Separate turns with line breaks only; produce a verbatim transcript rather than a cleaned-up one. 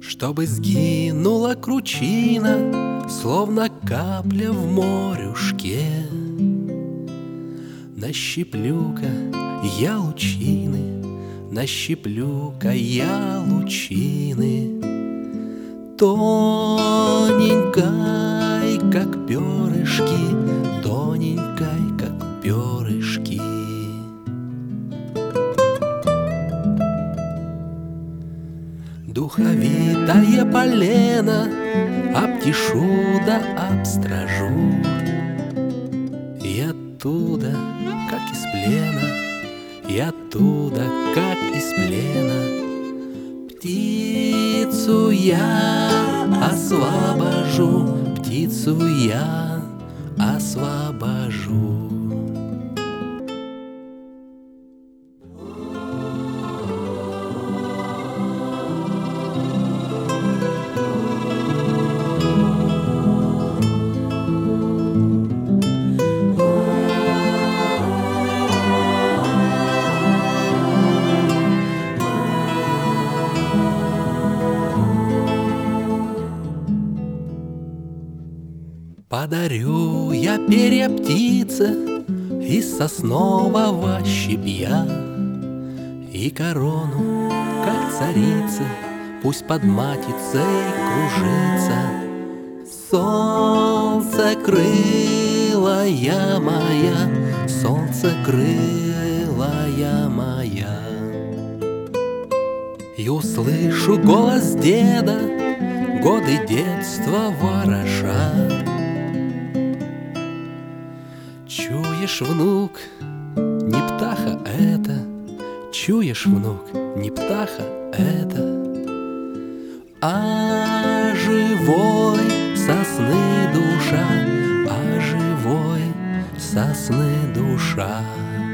Чтобы сгинула кручина, словно капля в морюшке. Нащиплю-ка я лучины, нащиплю-ка я лучины, тоненькой, как перышки, тоненькой, как перышки. Духовитое полено обтешу да обстражу, и оттуда, как из плена, и оттуда, как из плена, птицу я освобожу, птицу я освобожу. Подарю я перья птице из соснового щепья и корону, как царица, пусть под матицей кружится. Солнце крылая моя, солнце крылая моя. И услышу голос деда, годы детства вороша. Чуешь, внук, не птаха это, чуешь, внук, не птаха это, а живой сосны душа, а живой сосны душа.